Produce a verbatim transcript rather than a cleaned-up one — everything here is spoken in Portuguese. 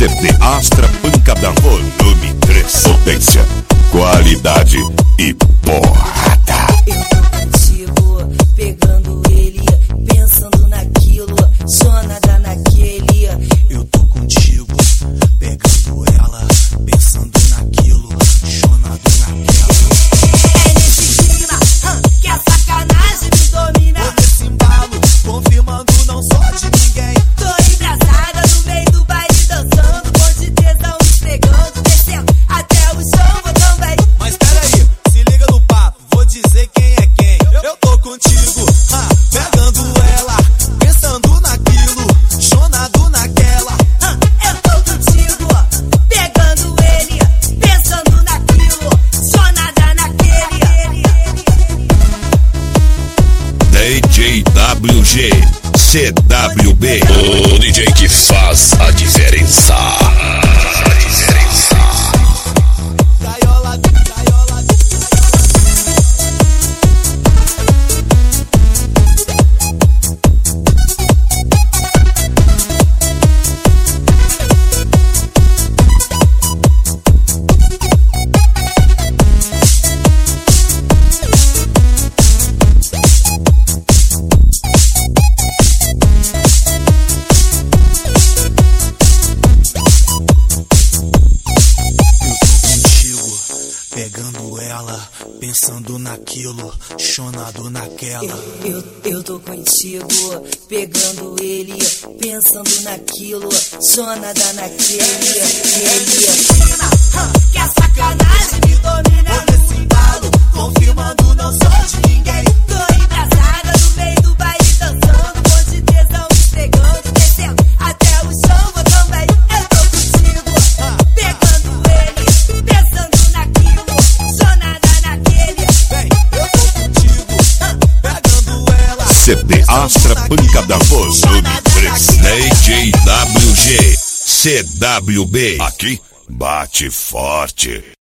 C D Astra Pancadão Volume três. Potência, qualidade e porrada. Eu tô contigo, pegando ele, pensando naquilo, só nada naquele. Eu tô contigo, pegando ela, pensando naquilo, chonado naquela. É nesse clima hum, que a sacanagem me domina. Tô nesse embalo, confirmando não sou de ninguém. Tô embrasada no meio do baile dançando, com de tesão esfregando, descendo até o chão, vou também. Mas peraí, se liga no papo, vou dizer quem é quem. Eu tô contigo, ah, pegando ela, pensando naquilo, chonado naquela. Hum, eu tô contigo, pegando ele, pensando naquilo, só nada naquele. D J W G, C W B, O D J que faz a diferença. A diferença. Gaiola, gaiola. Pegando ela, pensando naquilo, chonado naquela. Eu, eu, eu tô contigo, pegando ele, pensando naquilo, só nada naquele. Ele. Que a sacanagem me domina. Tô nesse embalo, confirmando não sou de ninguém. Tô embrasada no meio do baile dançando, com de tesão esfregando, descendo até o chão, vou também. Eu tô contigo, pegando ele, pensando naquilo, só nada naquele. Vem, eu tô contigo, pegando ela. C D Astra Pancadão Volume três. D J W G, C W B. Aqui bate forte.